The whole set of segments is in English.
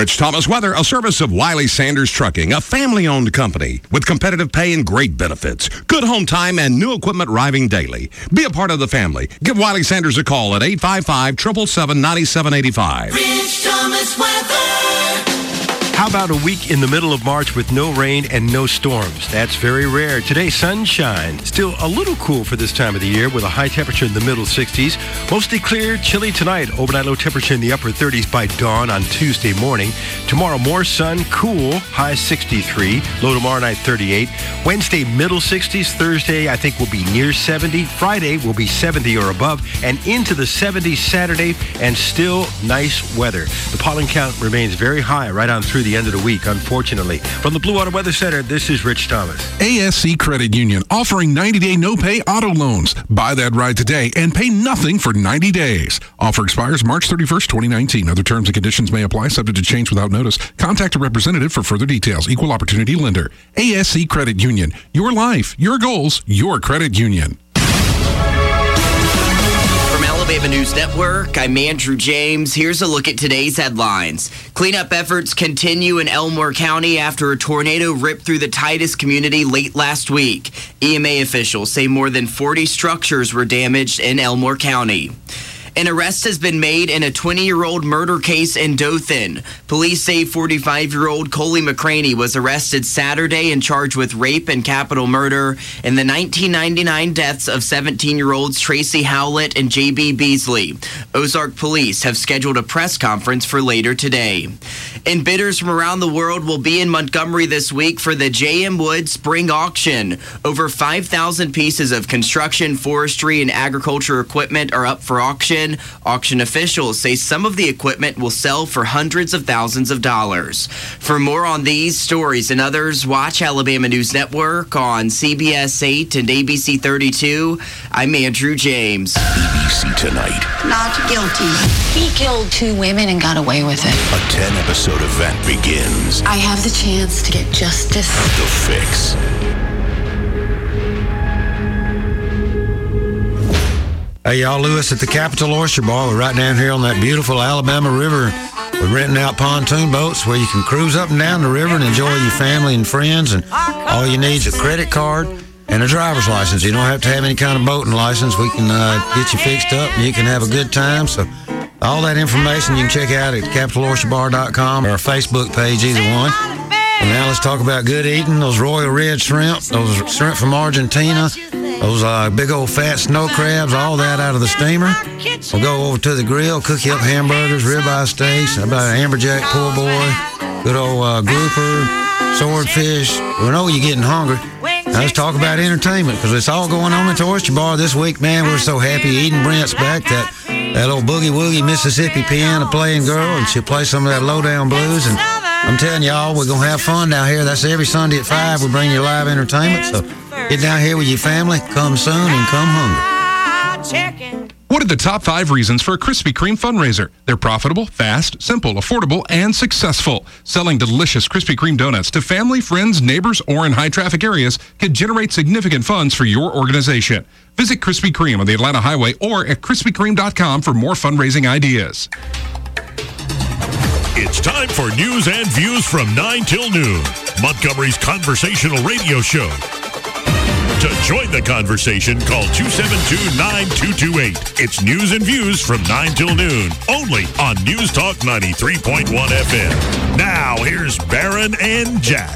Rich Thomas Weather, a service of Wiley Sanders Trucking, a family-owned company with competitive pay and great benefits. Good home time and new equipment arriving daily. Be a part of the family. Give Wiley Sanders a call at 855-777-9785. Rich Thomas Weather. How about a week in the middle of March with no rain and no storms? That's very rare. Today, sunshine. Still a little cool for this time of the year with a high temperature in the middle 60s. Mostly clear, chilly tonight. Overnight low temperature in the upper 30s by dawn on Tuesday morning. Tomorrow, more sun, cool, high 63. Low tomorrow night, 38. Wednesday, middle 60s. Thursday, I think, will be near 70. Friday will be 70 or above. And into the 70s Saturday, and still nice weather. The pollen count remains very high right on through the end of the week, unfortunately. From the Blue Water Weather Center, this is Rich Thomas. ASC Credit Union offering 90-day no-pay auto loans. Buy that ride today and pay nothing for 90 days. Offer expires March 31st, 2019. Other terms and conditions may apply, subject to change without notice. Contact a representative for further details. Equal Opportunity Lender. ASC Credit Union. Your life, your goals, your credit union. Alabama News Network, I'm Andrew James. Here's a look at today's headlines. Cleanup efforts continue in Elmore County after a tornado ripped through the Titus community late last week. EMA officials say more than 40 structures were damaged in Elmore County. An arrest has been made in a 20-year-old murder case in Dothan. Police say 45-year-old Coley McCraney was arrested Saturday and charged with rape and capital murder in the 1999 deaths of 17-year-olds Tracy Howlett and J.B. Beasley. Ozark police have scheduled a press conference for later today. And bidders from around the world will be in Montgomery this week for the J.M. Wood Spring Auction. Over 5,000 pieces of construction, forestry, and agriculture equipment are up for auction. Auction officials say some of the equipment will sell for hundreds of thousands of dollars. For more on these stories and others, watch Alabama News Network on CBS 8 and ABC 32. I'm Andrew James. BBC Tonight. Not guilty. He killed 2 women and got away with it. A 10-episode event begins. I have the chance to get justice. The Fix. Hey, y'all, Lewis at the Capital Oyster Bar. We're right down here on that beautiful Alabama River. We're renting out pontoon boats where you can cruise up and down the river and enjoy your family and friends. And all you need is a credit card and a driver's license. You don't have to have any kind of boating license. We can get you fixed up and you can have a good time. So all that information you can check out at CapitalOysterBar.com or our Facebook page, either one. And now let's talk about good eating. Those Royal Red shrimp, those shrimp from Argentina, those big old fat snow crabs, all that out of the steamer. We'll go over to the grill, cook you up hamburgers, ribeye steaks, about an amberjack poor boy, good old grouper, swordfish. We know you're getting hungry. Now let's talk about entertainment, because it's all going on at the Oyster Bar this week, man. We're so happy. Eden Brent's back, that old boogie-woogie Mississippi piano playing girl, and she'll play some of that low-down blues. And I'm telling y'all, we're going to have fun down here. That's every Sunday at 5. We bring you live entertainment. So get down here with your family. Come soon and come hungry. What are the top 5 reasons for a Krispy Kreme fundraiser? They're profitable, fast, simple, affordable, and successful. Selling delicious Krispy Kreme donuts to family, friends, neighbors, or in high-traffic areas can generate significant funds for your organization. Visit Krispy Kreme on the Atlanta Highway or at KrispyKreme.com for more fundraising ideas. It's time for news and views from 9 till noon. Montgomery's conversational radio show. To join the conversation, call 272-9228. It's news and views from 9 till noon, only on News Talk 93.1 FM. Now, here's Barron and Jack.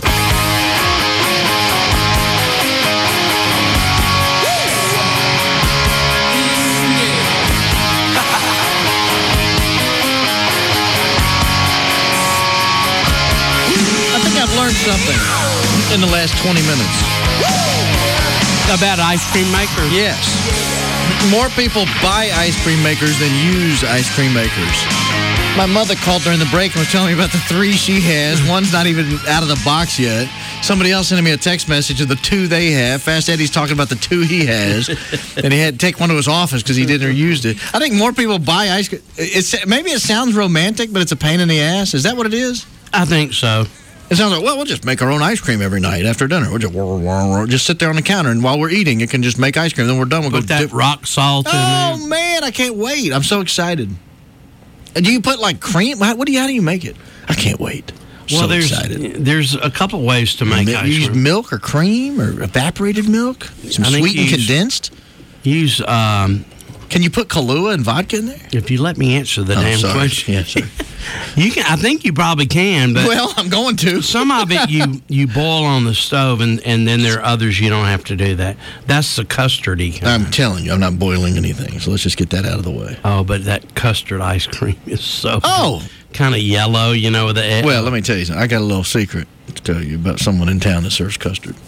I think I've learned something in the last 20 minutes. About ice cream makers? Yes. More people buy ice cream makers than use ice cream makers. My mother called during the break and was telling me about the 3 she has. One's not even out of the box yet. Somebody else sent me a text message of the 2 they have. Fast Eddie's talking about the 2 he has. And he had to take one to his office because he didn't or used it. I think more people buy ice cream. Maybe it sounds romantic, but it's a pain in the ass. Is that what it is? I think so. It sounds like, well, we'll just make our own ice cream every night after dinner. We'll just sit there on the counter, and while we're eating, it can just make ice cream. Then we're done. We'll Put go that dip. rock salt in Oh, there. man, I can't wait. I'm so excited. Do you put like cream? How do you make it? I can't wait. Well, there's a couple ways to make ice cream. Use milk or cream or evaporated milk, some sweetened condensed. Use. Can you put Kahlua and vodka in there? If you let me answer the damn question. Yeah, sorry. You can. I think you probably can, but well, I'm going to. Some of it you boil on the stove, and then there are others you don't have to do that. That's the custardy kind. I'm telling you, I'm not boiling anything, so let's just get that out of the way. Oh, but that custard ice cream is so good. Kind of yellow, with the egg. Well, let me tell you something. I got a little secret to tell you about someone in town that serves custard.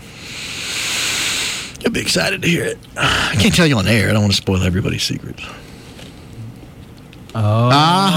You'll be excited to hear it. I can't tell you on air. I don't want to spoil everybody's secrets. Oh.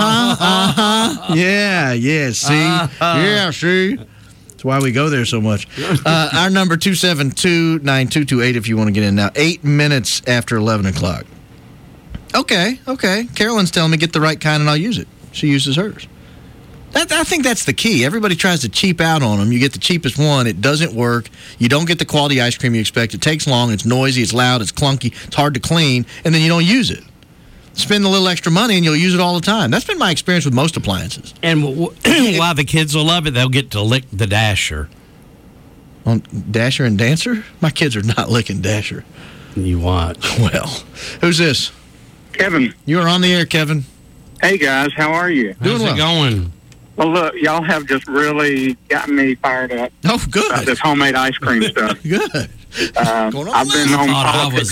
Yeah, see? Yeah, see? That's why we go there so much. Our number, 272-9228, if you want to get in now. 8 minutes after 11 o'clock. Okay. Carolyn's telling me get the right kind and I'll use it. She uses hers. I think that's the key. Everybody tries to cheap out on them. You get the cheapest one. It doesn't work. You don't get the quality ice cream you expect. It takes long. It's noisy. It's loud. It's clunky. It's hard to clean. And then you don't use it. Spend a little extra money and you'll use it all the time. That's been my experience with most appliances. And while the kids will love it, they'll get to lick the Dasher. On Dasher and Dancer? My kids are not licking Dasher. You watch. Well, who's this? Kevin. You are on the air, Kevin. Hey, guys. How are you? How's it going? Well, look, y'all have just really gotten me fired up. Oh, good. About this homemade ice cream stuff. Good. I've been on politics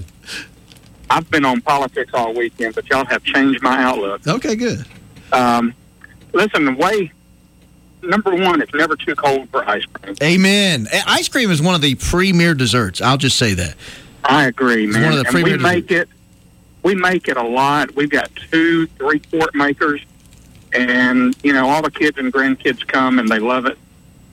I've been on politics all weekend, but y'all have changed my outlook. Okay, good. Listen, number one, it's never too cold for ice cream. Amen. Ice cream is one of the premier desserts. I'll just say that. I agree, man. It's one of the premier desserts. We make it a lot. We've got 2 3-quart makers, and, all the kids and grandkids come, and they love it.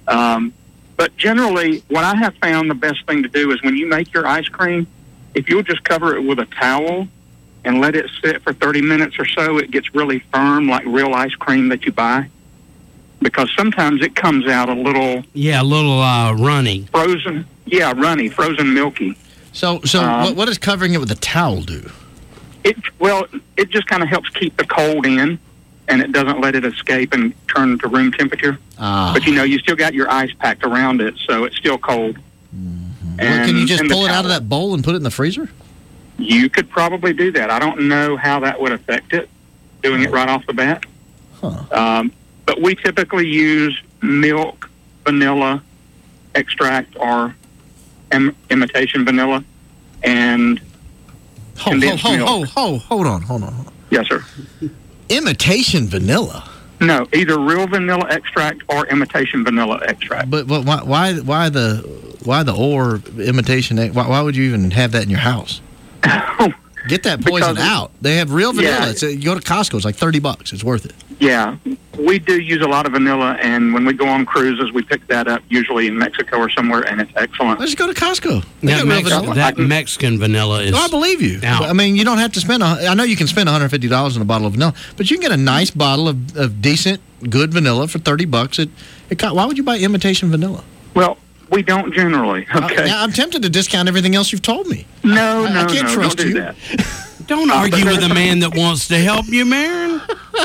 But generally, what I have found the best thing to do is when you make your ice cream, if you'll just cover it with a towel and let it sit for 30 minutes or so, it gets really firm, like real ice cream that you buy. Because sometimes it comes out a little... Yeah, a little runny. Frozen. Yeah, runny, frozen, milky. So what does covering it with a towel do? It just kind of helps keep the cold in, and it doesn't let it escape and turn to room temperature. But, you still got your ice packed around it, so it's still cold. Well, can you just pull it out of that bowl and put it in the freezer? You could probably do that. I don't know how that would affect it, doing it right off the bat. Huh. But we typically use milk, vanilla extract, or imitation vanilla, and condensed milk. Hold on. Yes, sir. Imitation vanilla? No, either real vanilla extract or imitation vanilla extract. But why the or imitation? Why would you even have that in your house? Get that poison out. They have real vanilla. Yeah. You go to Costco, it's like $30. It's worth it. Yeah, we do use a lot of vanilla, and when we go on cruises, we pick that up usually in Mexico or somewhere, and it's excellent. Let's go to Costco. That Mexican vanilla is... Oh, I believe you. Out. I mean, you don't have to spend... I know you can spend $150 on a bottle of vanilla, but you can get a nice bottle of decent, good vanilla for $30. Why would you buy imitation vanilla? Well, we don't generally, okay? I'm tempted to discount everything else you've told me. No, I can't trust don't you. Do that. Don't argue with a man that wants to help you, Marin.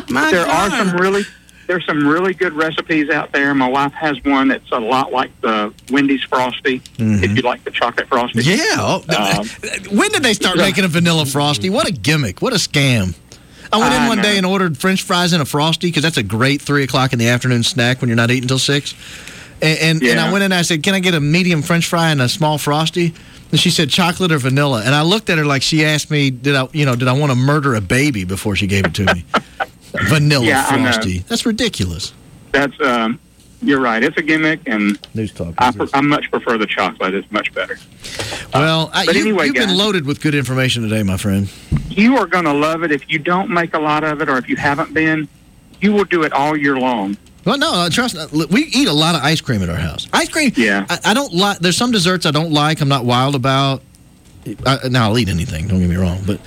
There's some really good recipes out there. My wife has one that's a lot like the Wendy's Frosty, if you like the chocolate Frosty. Yeah. When did they start making a vanilla Frosty? What a gimmick. What a scam. I went in one day and ordered French fries and a Frosty because that's a great 3 o'clock in the afternoon snack when you're not eating until 6. And I went in and I said, can I get a medium French fry and a small Frosty? And she said, chocolate or vanilla. And I looked at her like she asked me, did I want to murder a baby before she gave it to me? Vanilla Frosty. That's ridiculous. That's, you're right. It's a gimmick, and I much prefer the chocolate. It's much better. Well, you've been loaded with good information today, my friend. You are going to love it. If you don't make a lot of it, or if you haven't been, you will do it all year long. Well, no, trust me. We eat a lot of ice cream at our house. Ice cream, yeah. I don't like. There's some desserts I don't like. I'm not wild about. Now I'll eat anything. Don't get me wrong, but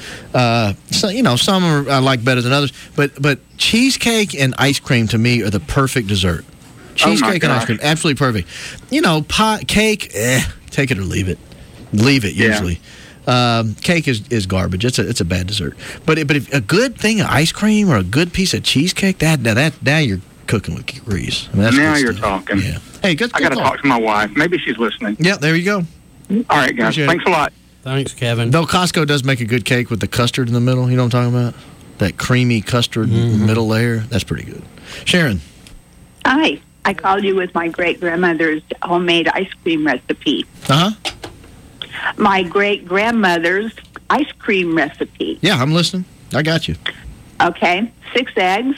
some I like better than others. But cheesecake and ice cream to me are the perfect dessert. Cheesecake and ice cream, absolutely perfect. Cake, take it or leave it. Leave it usually. Cake is garbage. It's a bad dessert. But if a good thing of ice cream or a good piece of cheesecake, now you're cooking with grease. I mean, that's Now good you're stuff. talking. Yeah. Hey, good. I got to talk to my wife. Maybe she's listening. Yeah, there you go. All right, guys. Appreciate Thanks it. a lot. Thanks, Kevin. Though Costco does make a good cake with the custard in the middle. You know what I'm talking about? That creamy custard middle layer. That's pretty good. Sharon. Hi. I called you with my great-grandmother's homemade ice cream recipe. Uh-huh. My great-grandmother's ice cream recipe. Yeah, I'm listening. I got you. Okay. 6 eggs,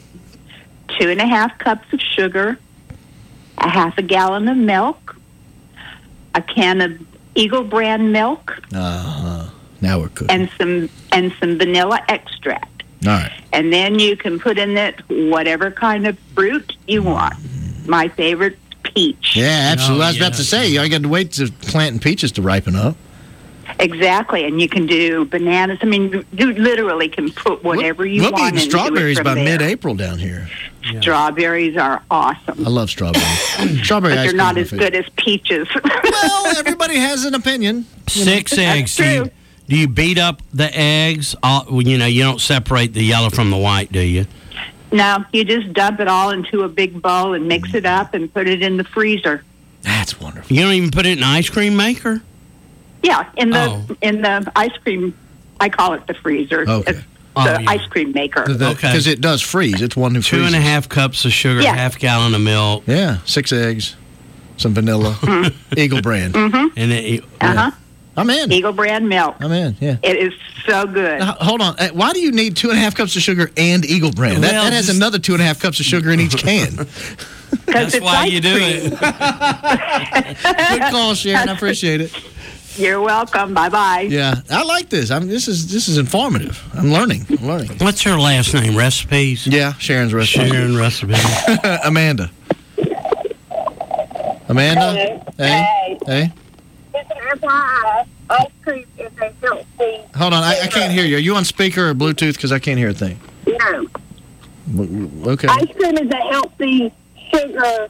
2.5 cups of sugar, a half a gallon of milk, a can of Eagle brand milk, Uh-huh. Now we're cooking. and some vanilla extract. All right. And then you can put in it whatever kind of fruit you want. My favorite, peach. Yeah, absolutely. I was about to say, you got to wait to planting peaches to ripen up. Exactly, and you can do bananas. I mean, you literally can put whatever you We'll want. be eating and do it strawberries from by there. mid-April down here. Strawberries are awesome. I love strawberries. Strawberry But ice they're cream. not is as my good as peaches. Well, everybody has an opinion. 6 eggs. Do you beat up the eggs? You don't separate the yellow from the white, do you? No, you just dump it all into a big bowl and mix it up and put it in the freezer. That's wonderful. You don't even put it in an ice cream maker? Yeah, in the ice cream, I call it the freezer. Okay. It's the ice cream maker. Because it does freeze. It's one who freezes. 2.5 cups of sugar, Yeah. half gallon of milk. Yeah, 6 eggs, some vanilla, Eagle brand. Mm-hmm. And it, Uh-huh. I'm in. Eagle brand milk. I'm in, yeah. It is so good. Now, hold on. Why do you need 2.5 cups of sugar and Eagle brand? Well, that has another 2.5 cups of sugar in each can. That's why you do it. Good call, Sharon. I appreciate it. You're welcome. Bye-bye. Yeah, I like this. This is informative. I'm learning. What's her last name? Recipes? Yeah, Sharon's recipe. Sharon Recipe. Amanda. Amanda? Hey? Ice cream is a healthy. Hold on. I can't hear you. Are you on speaker or Bluetooth? Because I can't hear a thing. No. Okay. Ice cream is a healthy sugar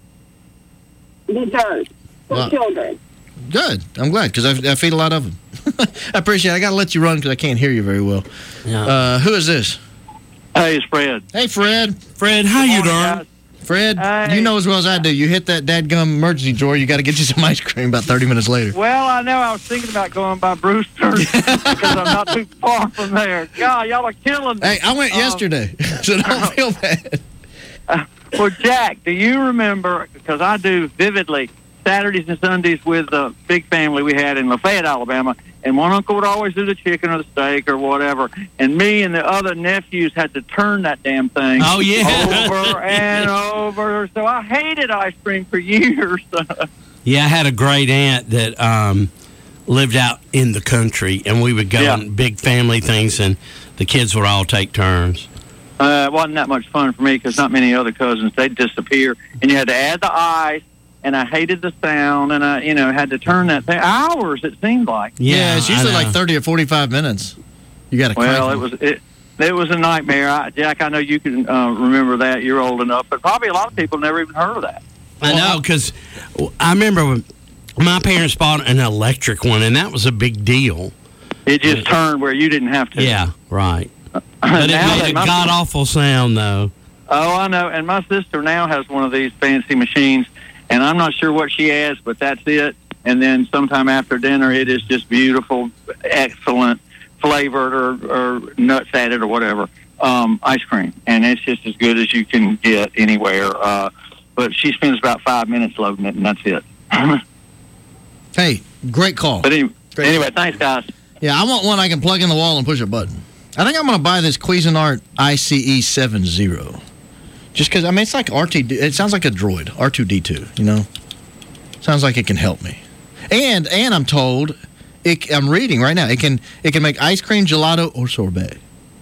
dessert for Wow. children. Good. I'm glad because I feed a lot of them. I appreciate it. I got to let you run because I can't hear you very well. Yeah. Who is this? Hey, it's Fred. Hey, Fred. Fred, how you doing? guys. Fred, you know as well as I do. You hit that dadgum emergency drawer, you got to get you some ice cream about 30 minutes later. Well, I know I was thinking about going by Brewster's because I'm not too far from there. God, y'all are killing me. Hey, I went yesterday, so don't feel bad. Well, Jack, do you remember, because I do vividly, Saturdays and Sundays with the big family we had in Lafayette, Alabama, and one uncle would always do the chicken or the steak or whatever, and me and the other nephews had to turn that damn thing Oh, yeah. over and over. So I hated ice cream for years. Yeah, I had a great aunt that lived out in the country, and we would go on big family things, and the kids would all take turns. It wasn't that much fun for me because not many other cousins, they'd disappear, and you had to add the ice, and I hated the sound, and I, had to turn that thing. Hours, it seemed like. Yeah, it's usually like 30 or 45 minutes. You got to Well, it was a nightmare. Jack, I know you can remember that. You're old enough, but probably a lot of people never even heard of that. I know, because I remember when my parents bought an electric one, and that was a big deal. It just turned where you didn't have to. Yeah, right. But it made a god-awful sound, though. Oh, I know. And my sister now has one of these fancy machines, and I'm not sure what she has, but that's it. And then sometime after dinner, it is just beautiful, excellent, flavored or nuts added or whatever, ice cream. And it's just as good as you can get anywhere. But she spends about 5 minutes loading it, and that's it. Hey, great call. But anyway, thanks, guys. Yeah, I want one I can plug in the wall and push a button. I think I'm going to buy this Cuisinart ICE 70. Just because, it's like RTD. It sounds like a droid, R2D2, Sounds like it can help me. And I'm told, I'm reading right now, it can make ice cream, gelato, or sorbet.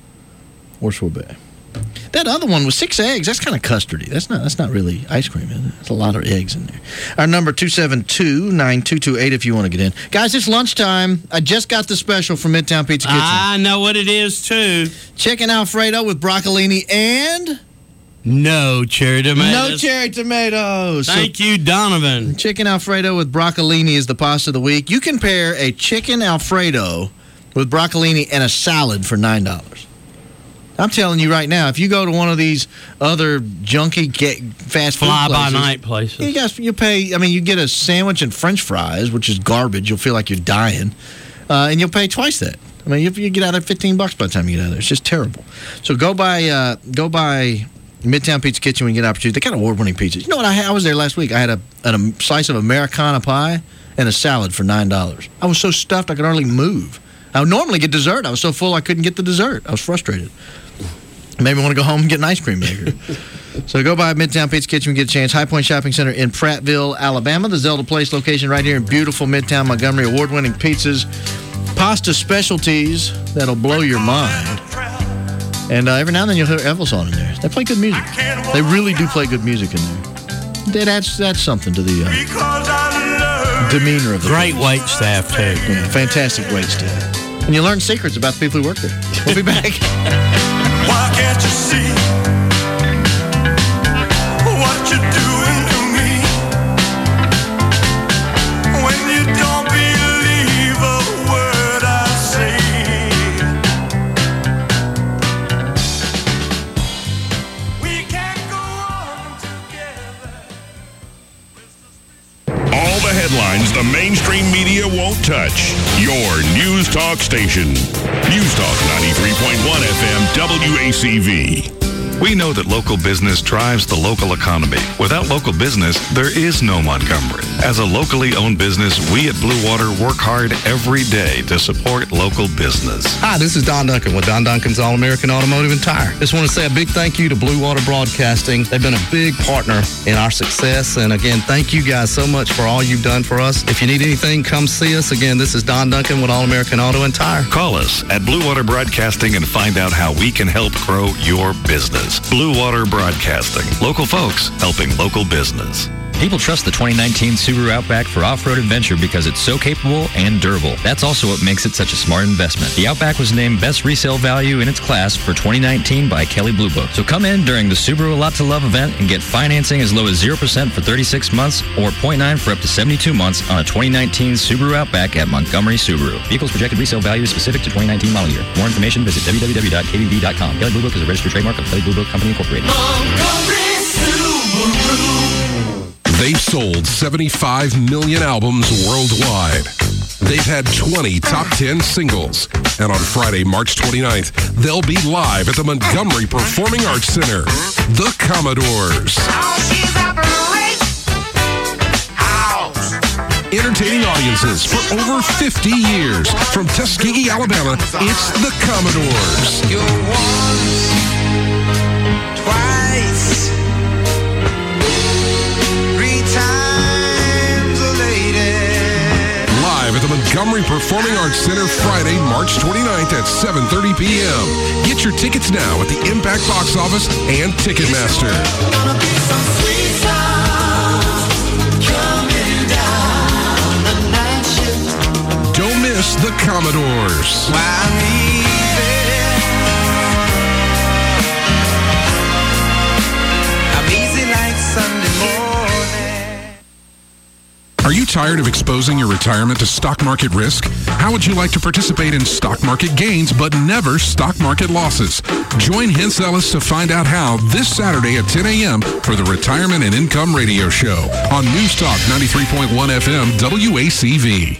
That other one was 6 eggs. That's kind of custardy. That's not really ice cream, is it? There's a lot of eggs in there. Our number 272-9228 if you want to get in. Guys, it's lunchtime. I just got the special from Midtown Pizza Kitchen. I know what it is, too. Chicken Alfredo with broccolini and No cherry tomatoes. No cherry tomatoes. Thank you, Donovan. Chicken Alfredo with broccolini is the pasta of the week. You can pair a chicken Alfredo with broccolini and a salad for $9. I'm telling you right now, if you go to one of these other junky fast food fly-by-night places, you pay. I mean, you get a sandwich and French fries, which is garbage. You'll feel like you're dying, and you'll pay twice that. I mean, you get out of $15 by the time you get out of there. It's just terrible. So go by Midtown Pizza Kitchen when you get an opportunity. They got award-winning pizzas. You know what? I was there last week. I had a slice of Americana pie and a salad for $9. I was so stuffed I could hardly move. I would normally get dessert. I was so full I couldn't get the dessert. I was frustrated. Made me want to go home and get an ice cream maker. So go by Midtown Pizza Kitchen and get a chance. High Point Shopping Center in Prattville, Alabama. The Zelda Place location right here in beautiful Midtown Montgomery. Award-winning pizzas, pasta specialties that'll blow your mind. And every now and then you'll hear Evels on in there. They play good music. They really do play good music in there. That's something to the demeanor of the great wait staff, too. Yeah, fantastic wait staff. And you learn secrets about the people who work there. We'll be back. Why can't you see what you're doing to me? When you don't believe a word I say. We can't go on together. All the headlines the mainstream media won't touch. Your News Talk station. News Talk 93.1 FM WACV. We know that local business drives the local economy. Without local business, there is no Montgomery. As a locally owned business, we at Blue Water work hard every day to support local business. Hi, this is Don Duncan with Don Duncan's All-American Automotive and Tire. Just want to say a big thank you to Blue Water Broadcasting. They've been a big partner in our success. And again, thank you guys so much for all you've done for us. If you need anything, come see us. Again, this is Don Duncan with All-American Auto and Tire. Call us at Blue Water Broadcasting and find out how we can help grow your business. Blue Water Broadcasting. Local folks helping local business. People trust the 2019 Subaru Outback for off-road adventure because it's so capable and durable. That's also what makes it such a smart investment. The Outback was named Best Resale Value in its class for 2019 by Kelley Blue Book. So come in during the Subaru A Lot to Love event and get financing as low as 0% for 36 months or 0.9 for up to 72 months on a 2019 Subaru Outback at Montgomery Subaru. Vehicle's projected resale value is specific to 2019 model year. For more information, visit www.kbb.com. Kelley Blue Book is a registered trademark of Kelley Blue Book Company, Incorporated. Montgomery Subaru. They've sold 75 million albums worldwide. They've had 20 top 10 singles. And on Friday, March 29th, they'll be live at the Montgomery Performing Arts Center. The Commodores. Entertaining audiences for over 50 years. From Tuskegee, Alabama, it's the Commodores. Twice. Live at the Montgomery Performing Arts Center Friday, March 29th at 7:30 p.m. Get your tickets now at the Impact Box Office and Ticketmaster. Don't miss the Commodores. I'm easy like Sunday morning. Are you tired of exposing your retirement to stock market risk? How would you like to participate in stock market gains but never stock market losses? Join Hintz Ellis to find out how this Saturday at 10 a.m. for the Retirement and Income Radio Show on News Talk 93.1 FM WACV.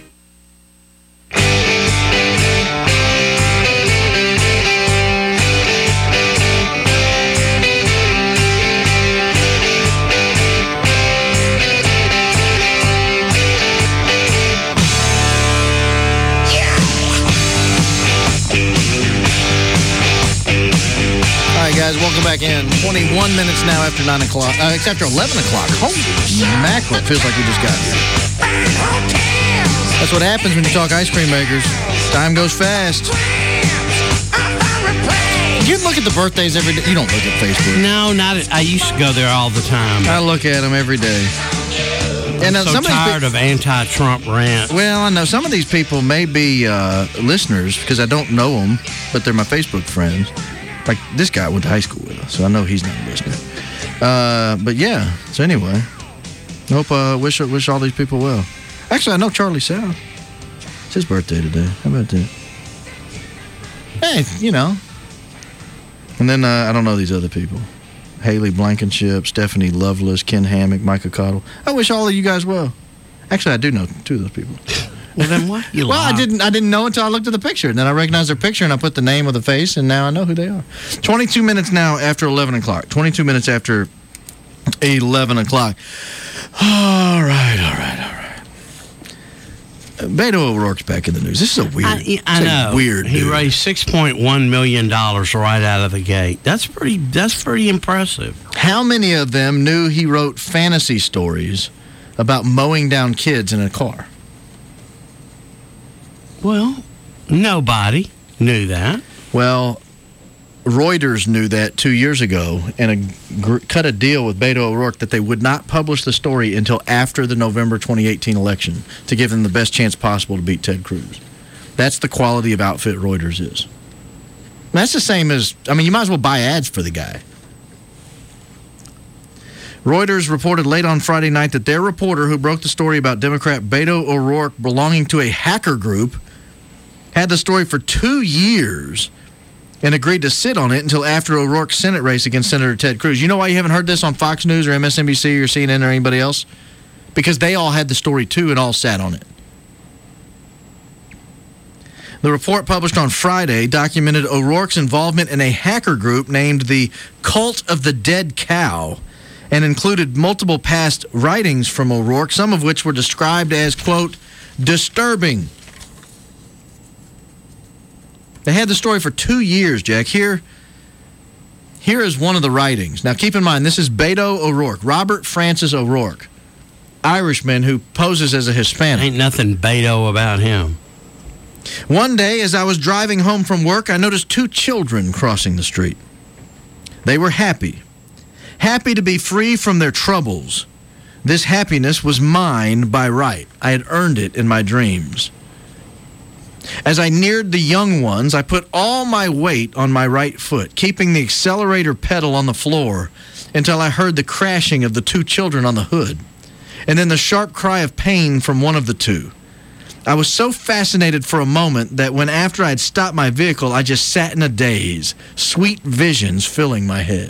Guys, welcome back in. 21 minutes now after 9 o'clock. It's after 11 o'clock. Holy mackerel. It feels like we just got here. That's what happens when you talk ice cream makers. Time goes fast. You look at the birthdays every day. You don't look at Facebook. No, I used to go there all the time. I look at them every day. And I'm so tired of anti-Trump rant. Well, I know some of these people may be listeners because I don't know them, but they're my Facebook friends. Like, this guy went to high school with us, so I know he's not listening. But yeah, so anyway, hope, wish all these people well. Actually, I know Charlie South. It's his birthday today. How about that? Hey, you know. And then, I don't know these other people. Haley Blankenship, Stephanie Lovelace, Ken Hammock, Micah Cottle. I wish all of you guys well. Actually, I do know two of those people. Well, then what? Well, I didn't know until I looked at the picture. And then I recognized their picture, and I put the name with the face, and now I know who they are. 22 minutes now after 11 o'clock. 22 minutes after 11 o'clock. All right. Beto O'Rourke's back in the news. This is a weird. I know. Weird. He dude. raised $6.1 million right out of the gate. That's pretty impressive. How many of them knew he wrote fantasy stories about mowing down kids in a car? Well, nobody knew that. Well, Reuters knew that 2 years ago and cut a deal with Beto O'Rourke that they would not publish the story until after the November 2018 election to give them the best chance possible to beat Ted Cruz. That's the quality of outfit Reuters is. And that's the same as, you might as well buy ads for the guy. Reuters reported late on Friday night that their reporter who broke the story about Democrat Beto O'Rourke belonging to a hacker group had the story for 2 years and agreed to sit on it until after O'Rourke's Senate race against Senator Ted Cruz. You know why you haven't heard this on Fox News or MSNBC or CNN or anybody else? Because they all had the story too and all sat on it. The report published on Friday documented O'Rourke's involvement in a hacker group named the Cult of the Dead Cow and included multiple past writings from O'Rourke, some of which were described as, quote, disturbing. They had the story for 2 years, Jack. Here is one of the writings. Now, keep in mind, this is Beto O'Rourke, Robert Francis O'Rourke, Irishman who poses as a Hispanic. Ain't nothing Beto about him. One day, as I was driving home from work, I noticed 2 children crossing the street. They were happy to be free from their troubles. This happiness was mine by right. I had earned it in my dreams. As I neared the young ones, I put all my weight on my right foot, keeping the accelerator pedal on the floor until I heard the crashing of the 2 children on the hood, and then the sharp cry of pain from one of the 2. I was so fascinated for a moment that when after I had stopped my vehicle, I just sat in a daze, sweet visions filling my head.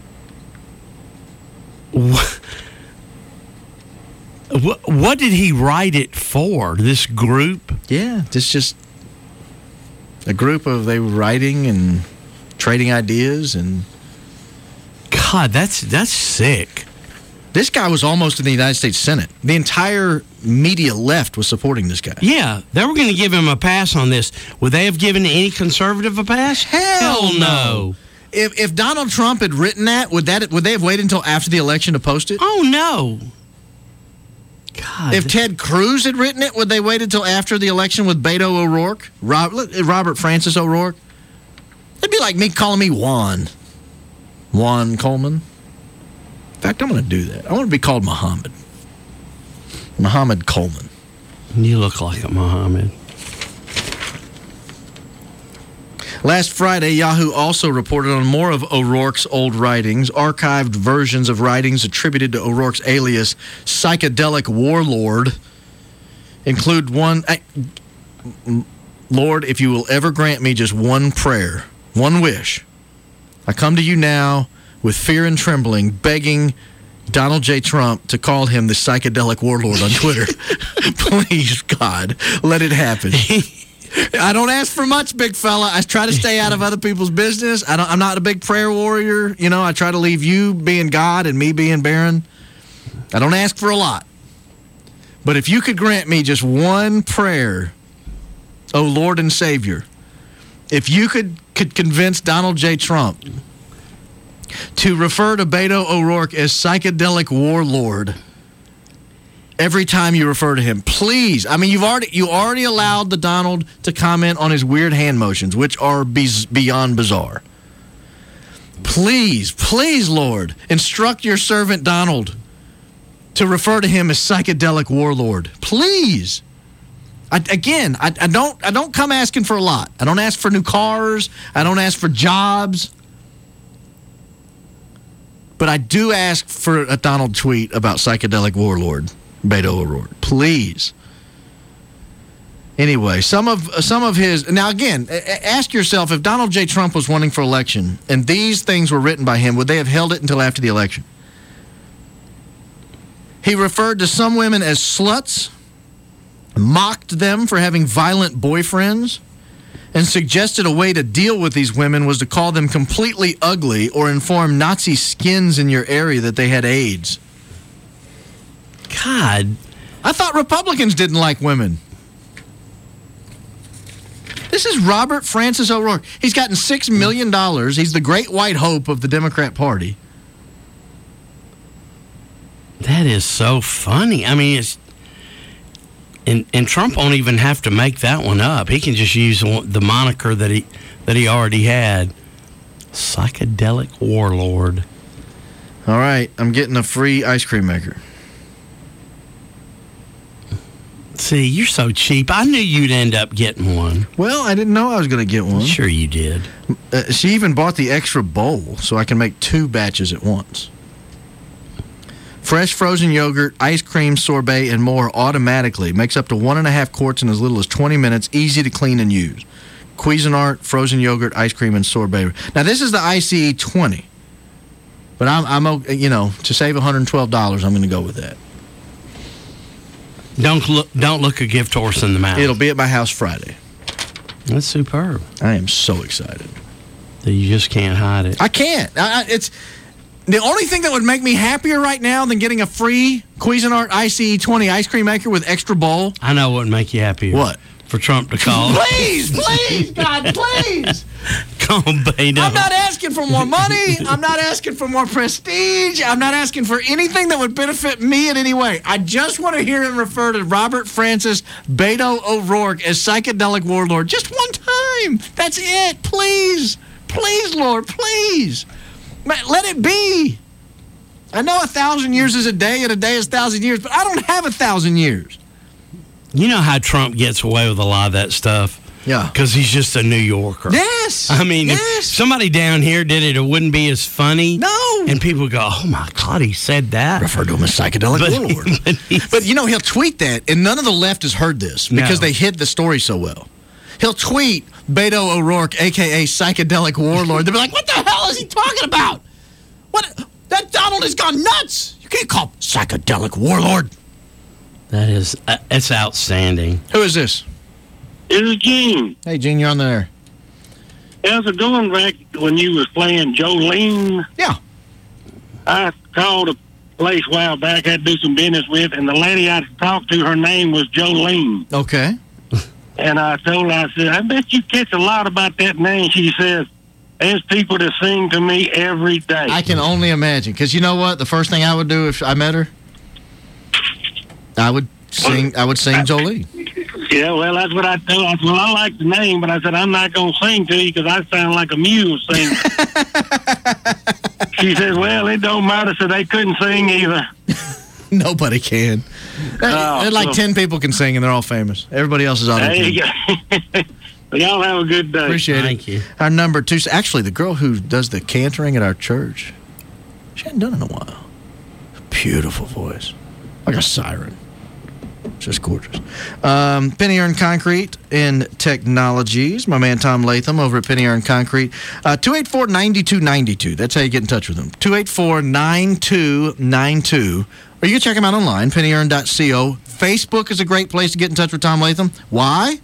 What did he write it for? This group? Yeah, this just a group of, they were writing and trading ideas and... God, that's sick. This guy was almost in the United States Senate. The entire media left was supporting this guy. Yeah, they were going to give him a pass on this. Would they have given any conservative a pass? Hell no. If Donald Trump had written that, would they have waited until after the election to post it? Oh, no. God. If Ted Cruz had written it, would they wait until after the election with Beto O'Rourke? Robert Francis O'Rourke? It'd be like me calling me Juan Coleman. In fact, I'm going to do that. I want to be called Muhammad Coleman. You look like a Muhammad. Last Friday, Yahoo also reported on more of O'Rourke's old writings. Archived versions of writings attributed to O'Rourke's alias, Psychedelic Warlord, include one... Lord, if you will ever grant me just one prayer, one wish, I come to you now with fear and trembling, begging Donald J. Trump to call him the Psychedelic Warlord on Twitter. Please, God, let it happen. I don't ask for much, big fella. I try to stay out of other people's business. I'm not a big prayer warrior. You know, I try to leave you being God and me being Barron. I don't ask for a lot. But if you could grant me just one prayer, oh Lord and Savior, if you could convince Donald J. Trump to refer to Beto O'Rourke as Psychedelic Warlord every time you refer to him, please. I mean, you already allowed the Donald to comment on his weird hand motions, which are beyond bizarre. Please, Lord, instruct your servant Donald to refer to him as Psychedelic Warlord. Please. I don't come asking for a lot. I don't ask for new cars. I don't ask for jobs. But I do ask for a Donald tweet about psychedelic warlord Beto O'Rourke. Please. Anyway, some of his... Now, again, ask yourself, if Donald J. Trump was running for election and these things were written by him, would they have held it until after the election? He referred to some women as sluts, mocked them for having violent boyfriends, and suggested a way to deal with these women was to call them completely ugly or inform Nazi skins in your area that they had AIDS. God. I thought Republicans didn't like women. This is Robert Francis O'Rourke. He's gotten $6 million. He's the great white hope of the Democrat Party. That is so funny. I mean, it's... And Trump won't even have to make that one up. He can just use the moniker that he already had. Psychedelic warlord. All right, I'm getting a free ice cream maker. See, you're so cheap. I knew you'd end up getting one. Well, I didn't know I was going to get one. Sure you did. She even bought the extra bowl so I can make 2 batches at once. Fresh frozen yogurt, ice cream, sorbet, and more automatically. Makes up to 1.5 quarts in as little as 20 minutes. Easy to clean and use. Cuisinart, frozen yogurt, ice cream, and sorbet. Now, this is the ICE 20. But I'm to save $112, I'm going to go with that. Don't look a gift horse in the mouth. It'll be at my house Friday. That's superb. I am so excited. That you just can't hide it. I can't. It's the only thing that would make me happier right now than getting a free Cuisinart ICE 20 ice cream maker with extra bowl. I know what would make you happier. What? For Trump to call. Please, God, please. Call Beto. I'm not asking for more money. I'm not asking for more prestige. I'm not asking for anything that would benefit me in any way. I just want to hear him refer to Robert Francis Beto O'Rourke as psychedelic warlord just one time. That's it. Please. Please, Lord, please. Let it be. I know 1,000 years is a day and a day is 1,000 years, but I don't have 1,000 years. You know how Trump gets away with a lot of that stuff? Yeah. Because he's just a New Yorker. Yes. I mean, if somebody down here did it wouldn't be as funny. No. And people would go, oh, my God, he said that. Refer to him as psychedelic warlord. But, he'll tweet that, and none of the left has heard this because they hid the story so well. He'll tweet Beto O'Rourke, a.k.a. psychedelic warlord. They'll be like, what the hell is he talking about? What? That Donald has gone nuts. You can't call psychedelic warlord. That is, it's outstanding. Who is this? This is Gene. Hey, Gene, you're on there. How's it going back when you was playing Jolene? Yeah. I called a place a while back I had to do some business with, and the lady I talked to, her name was Jolene. Okay. And I told her, I said, I bet you catch a lot about that name. She says, there's people that sing to me every day. I can only imagine. Because you know what? The first thing I would do if I met her, I would sing Jolene. Yeah, well, that's what I told her. I said, well, I like the name, but I said, I'm not going to sing to you because I sound like a mule singing. She says, well, it don't matter, so they couldn't sing either. Nobody can. Like 10 people can sing, and they're all famous. Everybody else is auto-tuned. There you go. Y'all have a good day. Appreciate it. Thank you. Our number 2, actually, the girl who does the cantering at our church, she hadn't done it in a while. Beautiful voice. Like a siren. Just gorgeous. Penny Earned Concrete and Technologies. My man Tom Latham over at Penny Earned Concrete. 284-9292. That's how you get in touch with them. 284-9292. Or you can check them out online, PennyEarned.co. Facebook is a great place to get in touch with Tom Latham. Why?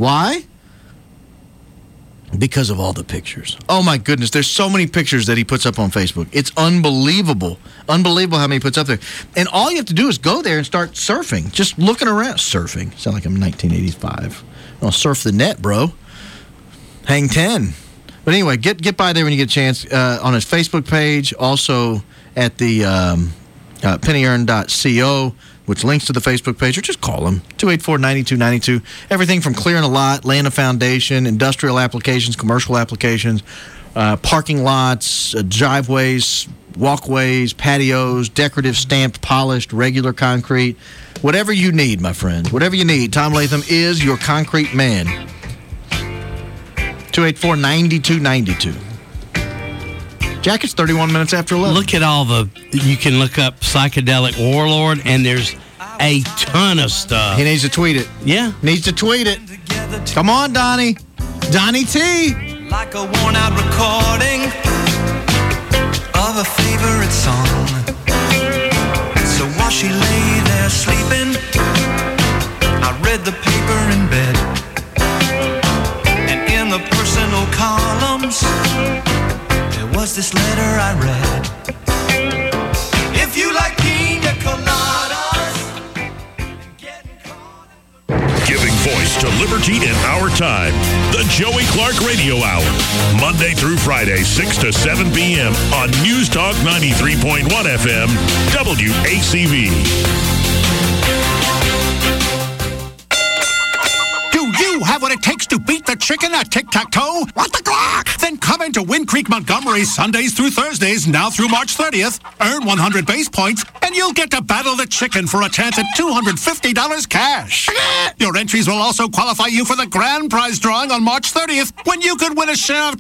Because of all the pictures. Oh, my goodness. There's so many pictures that he puts up on Facebook. It's unbelievable. Unbelievable how many he puts up there. And all you have to do is go there and start surfing. Just looking around. Surfing. Sound like I'm 1985. I'll surf the net, bro. Hang 10. But anyway, get by there when you get a chance. On his Facebook page. Also at the PennyEarned.co, which links to the Facebook page, or just call them, 284-9292. Everything from clearing a lot, laying a foundation, industrial applications, commercial applications, parking lots, driveways, walkways, patios, decorative, stamped, polished, regular concrete. Whatever you need, my friends, whatever you need, Tom Latham is your concrete man. 284-9292. Jacket's 31 minutes after 11. Look at you can look up Psychedelic Warlord, and there's a ton of stuff. He needs to tweet it. Yeah. Needs to tweet it. Come on, Donnie. Donnie T. Like a worn-out recording of a favorite song. So while she lay there sleeping, I read the paper in bed. And in the personal columns, there was this letter I read. If you like pina coladas, Giving voice to liberty in our time. The Joey Clark Radio Hour. Monday through Friday, 6 to 7 p.m. on News Talk 93.1 FM, WACV. Do you have what it takes to beat the chicken at tic-tac-toe? What the Glock? Then come into Wind Creek Montgomery Sundays through Thursdays, now through March 30th. Earn 100 base points, and you'll get to battle the chicken for a chance at $250 cash. Your entries will also qualify you for the grand prize drawing on March 30th, when you could win a share of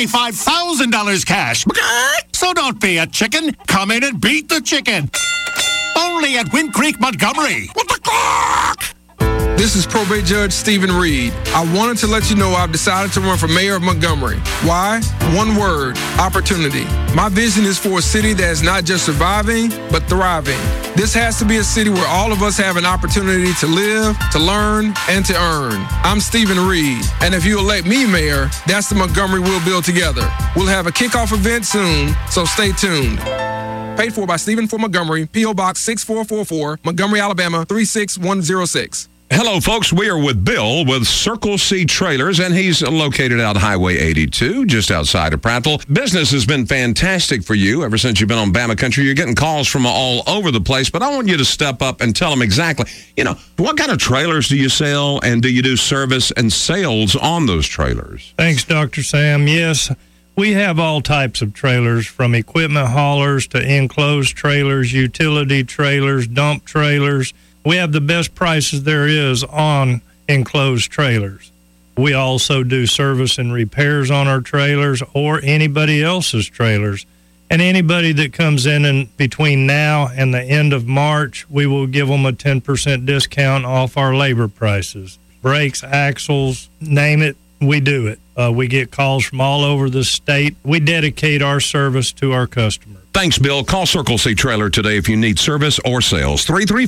$25,000 cash. So don't be a chicken. Come in and beat the chicken. Only at Wind Creek Montgomery. What the Glock? This is probate judge Stephen Reed. I wanted to let you know I've decided to run for mayor of Montgomery. Why? One word: opportunity. My vision is for a city that is not just surviving, but thriving. This has to be a city where all of us have an opportunity to live, to learn, and to earn. I'm Stephen Reed, and if you elect me mayor, that's the Montgomery we'll build together. We'll have a kickoff event soon, so stay tuned. Paid for by Stephen for Montgomery, P.O. Box 6444, Montgomery, Alabama 36106. Hello, folks. We are with Bill with Circle C Trailers, and he's located out Highway 82, just outside of Prattville. Business has been fantastic for you ever since you've been on Bama Country. You're getting calls from all over the place, but I want you to step up and tell them exactly, what kind of trailers do you sell, and do you do service and sales on those trailers? Thanks, Dr. Sam. Yes, we have all types of trailers, from equipment haulers to enclosed trailers, utility trailers, dump trailers. We have the best prices there is on enclosed trailers. We also do service and repairs on our trailers or anybody else's trailers. And anybody that comes in between now and the end of March, we will give them a 10% discount off our labor prices. Brakes, axles, name it, we do it. We get calls from all over the state. We dedicate our service to our customers. Thanks, Bill. Call Circle C Trailer today if you need service or sales.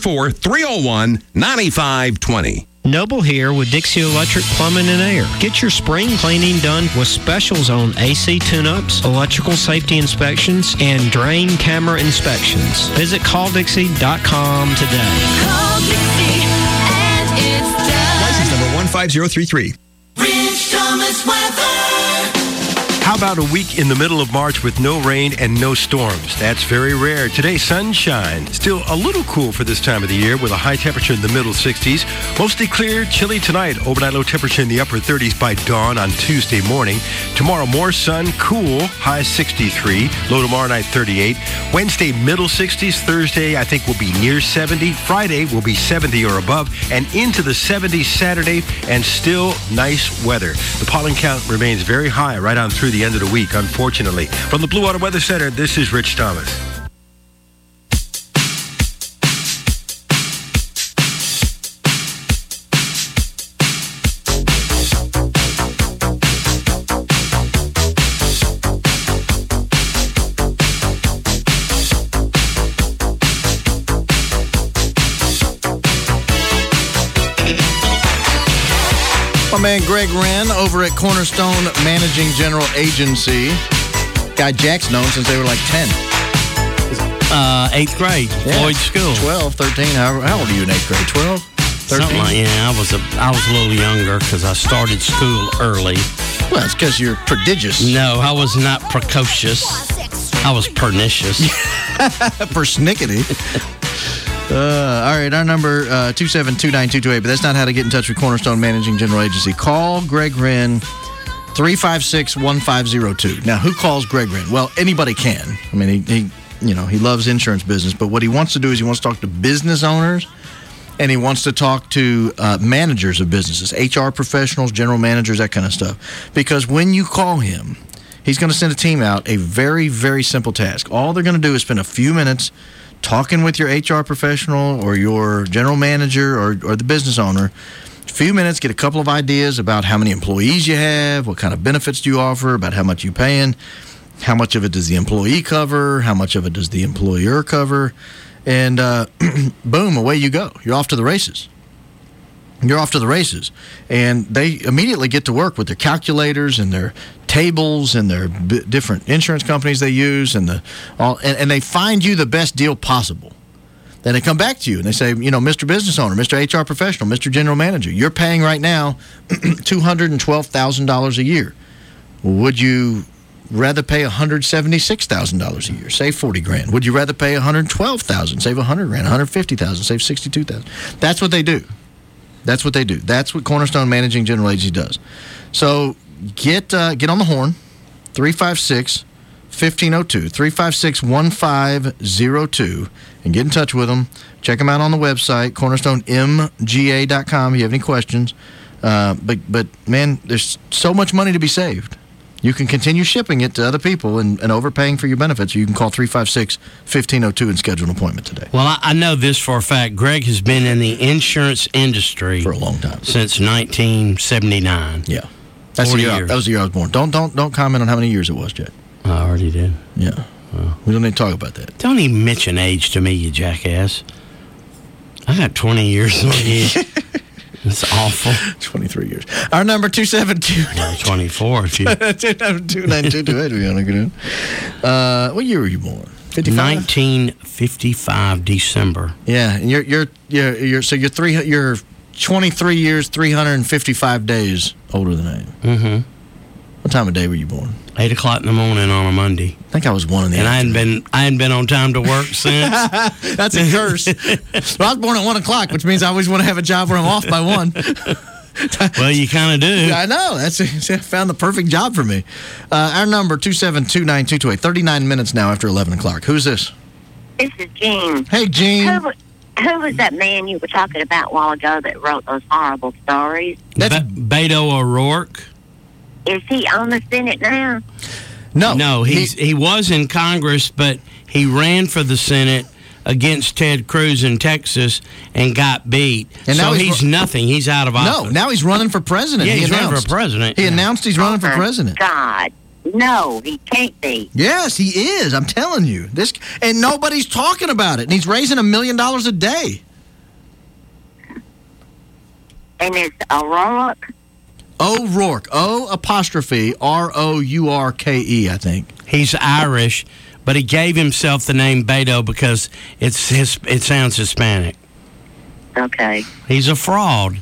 334-301-9520. Noble here with Dixie Electric Plumbing and Air. Get your spring cleaning done with specials on AC tune-ups, electrical safety inspections, and drain camera inspections. Visit calldixie.com today. Call Dixie and it's done. License number 15033. Rich Thomas weather. How about a week in the middle of March with no rain and no storms? That's very rare. Today, sunshine. Still a little cool for this time of the year with a high temperature in the middle 60s. Mostly clear, chilly tonight. Overnight low temperature in the upper 30s by dawn on Tuesday morning. Tomorrow, more sun, cool, high 63. Low tomorrow night, 38. Wednesday, middle 60s. Thursday, I think, will be near 70. Friday will be 70 or above. And into the 70s Saturday, and still nice weather. The pollen count remains very high right on through the end of the week, unfortunately. From the Blue Water Weather Center, this is Rich Thomas. My man Greg Wren over at Cornerstone Managing General Agency. Guy Jack's known since they were like 10. 8th grade, Floyd School. 12, 13. How old are you in 8th grade? 12? 13? Something like, yeah, I was a little younger because I started school early. Well, it's because you're prodigious. No, I was not precocious. I was pernicious. Persnickety. All right, our number 2729228, but that's not how to get in touch with Cornerstone Managing General Agency. Call Greg Wren, 356-1502. Now, who calls Greg Wren? Well, anybody can. I mean, he loves insurance business, but what he wants to do is he wants to talk to business owners, and he wants to talk to managers of businesses, HR professionals, general managers, that kind of stuff. Because when you call him, He's going to send a team out, a very, very simple task. All they're going to do is spend a few minutes talking with your HR professional or your general manager or the business owner. A few minutes, get a couple of ideas about how many employees you have, what kind of benefits do you offer, about how much you're paying, how much of it does the employee cover, how much of it does the employer cover, and boom, away you go. You're off to the races. And they immediately get to work with their calculators and their tables and their different insurance companies they use, and they find you the best deal possible. Then they come back to you and they say, Mr. Business Owner, Mr. HR Professional, Mr. General Manager, you're paying right now $212,000 a year. Would you rather pay $176,000 a year, save $40,000? Would you rather pay $112,000, save $100,000, $150,000, save $62,000? That's what they do. That's what Cornerstone Managing General Agency does. So get on the horn, 356-1502, 356-1502, and get in touch with them. Check them out on the website, cornerstonemga.com, if you have any questions. But man, there's so much money to be saved. You can continue shipping it to other people and overpaying for your benefits. You can call 356-1502 and schedule an appointment today. Well, I know this for a fact. Greg has been in the insurance industry for a long time, since 1979. Yeah, that was the year I was born. Don't comment on how many years it was, Jack. I already did. Yeah, well, we don't need to talk about that. Don't even mention age to me, you jackass. I got 20 years on you. It's awful. 23 years. Our number 272. 24 if you. 292-9228. What year were you born? 55? 1955 December. Yeah, and you're 23 years, 355 days older than I am. Mm-hmm. What time of day were you born? 8 o'clock in the morning on a Monday. I think I was 1 in the afternoon. And I hadn't been on time to work since. That's a curse. Well, I was born at 1 o'clock, which means I always want to have a job where I'm off by 1. Well, you kind of do. I know. I found the perfect job for me. Our number, 272-9228. 39 minutes now after 11 o'clock. Who's this? This is Jean. Hey, Jean. Who was that man you were talking about a while ago that wrote those horrible stories? That's Beto O'Rourke. Is he on the Senate now? No, he was in Congress, but he ran for the Senate against Ted Cruz in Texas and got beat. And so he's nothing. He's out of office. No, now he's running for president. Yeah, he's running for president. He announced he's running for president. God. No, he can't be. Yes, he is. I'm telling you. And nobody's talking about it. And he's raising $1 million a day. And it's O'Rourke? O'Rourke. O''Rourke, I think. He's Irish, but he gave himself the name Beto because it sounds Hispanic. Okay. He's a fraud.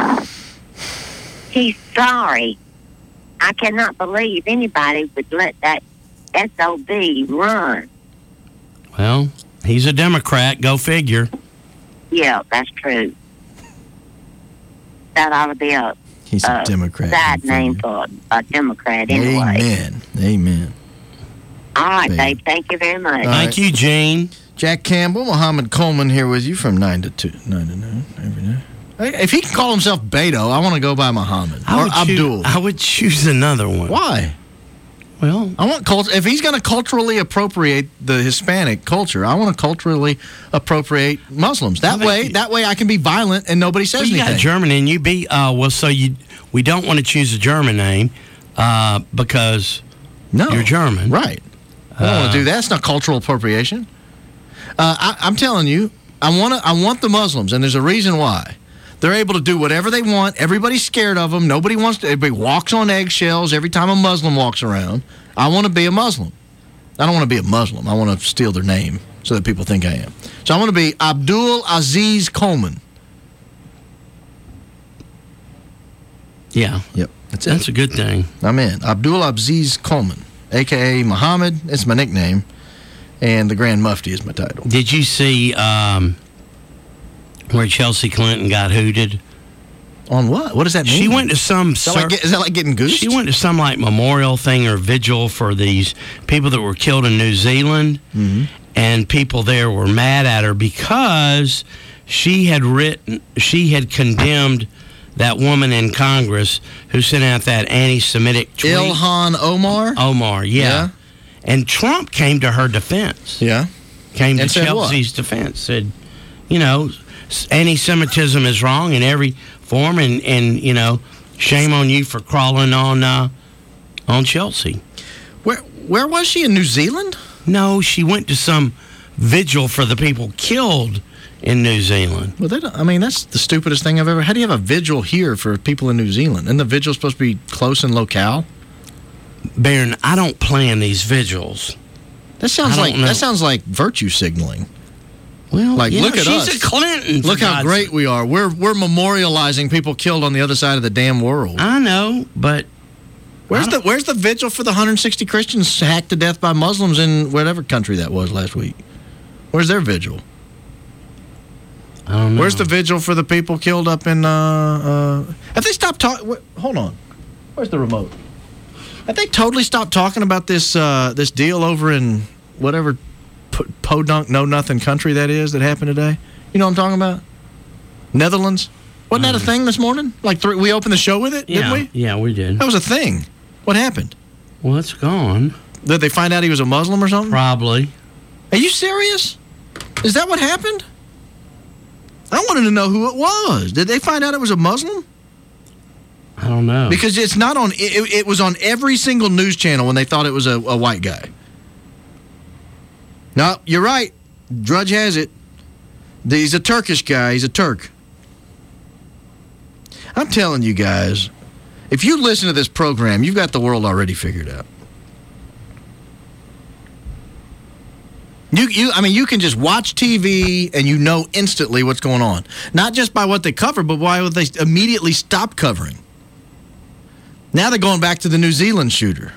He's sorry. I cannot believe anybody would let that SOB run. Well, he's a Democrat. Go figure. Yeah, that's true. That ought to be He's a Democrat. That name for a Democrat anyway. Amen. All right, babe. Thank you very much. Thank you, Jane. Jack Campbell, Muhammad Coleman here with you from 9 to 9 every day. If he can call himself Beto, I want to go by Muhammad or Abdul. I would choose another one. Why? Well, I want if he's going to culturally appropriate the Hispanic culture, I want to culturally appropriate Muslims. That way I can be violent and nobody says anything. You got German and you be we don't want to choose a German name because you're German, right? I don't want to do that. It's not cultural appropriation. I'm telling you, I want the Muslims, and there's a reason why. They're able to do whatever they want. Everybody's scared of them. Everybody walks on eggshells every time a Muslim walks around. I want to be a Muslim. I don't want to be a Muslim. I want to steal their name so that people think I am. So I want to be Abdul Aziz Coleman. Yeah. Yep. That's a good thing. I'm in. Abdul Aziz Coleman, a.k.a. Muhammad. It's my nickname. And the Grand Mufti is my title. Did you see where Chelsea Clinton got hooted? On what? What does that mean? She went to some... Is that like getting goosed? She went to some memorial thing or vigil for these people that were killed in New Zealand. Mm-hmm. And people there were mad at her because she had condemned that woman in Congress who sent out that anti-Semitic tweet. Ilhan Omar? Omar, yeah. And Trump came to her defense. Yeah. Came to And said Chelsea's defense. Said, you know, anti-Semitism is wrong in every form, and you know, shame on you for crawling on Chelsea. Where was she, in New Zealand? No, she went to some vigil for the people killed in New Zealand. Well, that's the stupidest thing I've ever. How do you have a vigil here for people in New Zealand? And the vigil's supposed to be close and locale? Baron, I don't plan these vigils. That sounds like virtue signaling. Well, like, look at us. She's a Clinton. Look how great we are. We're memorializing people killed on the other side of the damn world. I know, but where's the vigil for the 160 Christians hacked to death by Muslims in whatever country that was last week? Where's their vigil? I don't know. Where's the vigil for the people killed up in? Have they stopped talking? Hold on. Where's the remote? Have they totally stopped talking about this this deal over in whatever podunk know nothing country that is that happened today? You know what I'm talking about? Netherlands. Wasn't that a thing this morning? Like we opened the show with it, didn't we? Yeah, we did. That was a thing. What happened? Well, it's gone. Did they find out he was a Muslim or something? Probably. Are you serious? Is that what happened? I wanted to know who it was. Did they find out it was a Muslim? I don't know. Because it's not on. It was on every single news channel when they thought it was a white guy. No, you're right. Drudge has it. He's a Turkish guy. He's a Turk. I'm telling you guys, if you listen to this program, you've got the world already figured out. You can just watch TV and you know instantly what's going on. Not just by what they cover, but by what they immediately stop covering. Now they're going back to the New Zealand shooter.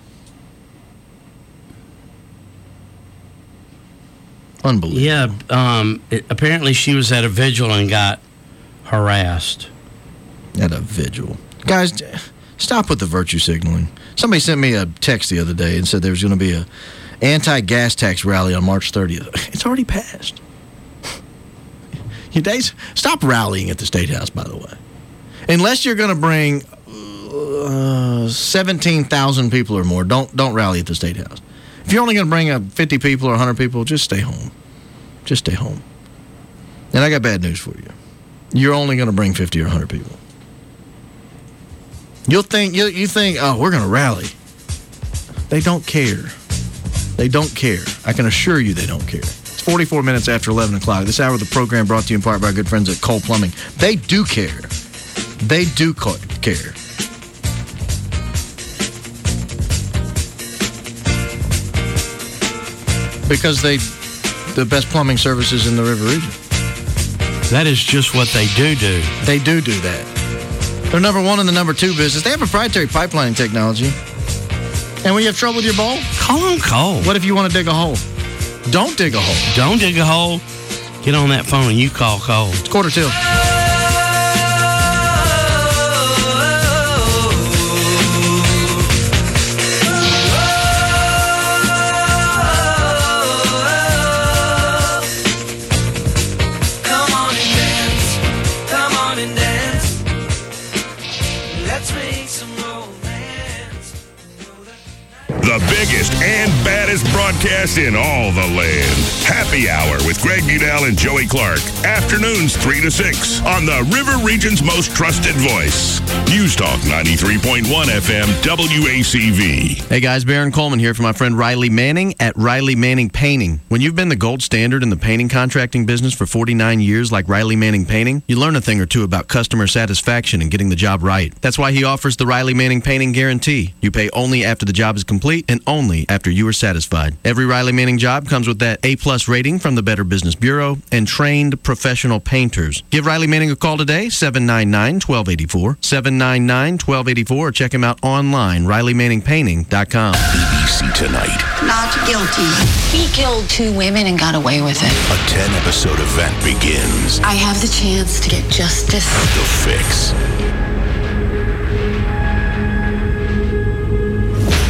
Unbelievable. Yeah, apparently she was at a vigil and got harassed. At a vigil. Guys, stop with the virtue signaling. Somebody sent me a text the other day and said there was going to be a anti-gas tax rally on March 30th. It's already passed. Stop rallying at the State House, by the way. Unless you're going to bring 17,000 people or more, don't rally at the State House. If you're only going to bring 50 people or 100 people, just stay home. Just stay home. And I got bad news for you. You're only going to bring 50 or 100 people. You think, oh, we're going to rally. They don't care. They don't care. I can assure you they don't care. It's 44 minutes after 11 o'clock. This hour of the program brought to you in part by our good friends at Cole Plumbing. They do care. They do care. Because the best plumbing services in the river region. That is just what they do. They do that. They're number one in the number two business. They have proprietary pipelining technology. And when you have trouble with your bowl, call on Cole. What if you want to dig a hole? Don't dig a hole. Don't dig a hole. Get on that phone and you call Cole. It's 1:45. The biggest and baddest broadcast in all the land. Happy Hour with Greg Budell and Joey Clark. Afternoons 3 to 6 on the River Region's most trusted voice. News Talk 93.1 FM WACV. Hey guys, Baron Coleman here for my friend Riley Manning at Riley Manning Painting. When you've been the gold standard in the painting contracting business for 49 years like Riley Manning Painting, you learn a thing or two about customer satisfaction and getting the job right. That's why he offers the Riley Manning Painting Guarantee. You pay only after the job is complete and only after you are satisfied. Every Riley Manning job comes with that A+ rating from the Better Business Bureau and trained professional painters. Give Riley Manning a call today, 799-1284, 799-1284, or check him out online, RileyManningPainting.com. BBC Tonight. Not guilty. He killed 2 women and got away with it. A 10-episode event begins. I have the chance to get justice. The Fix.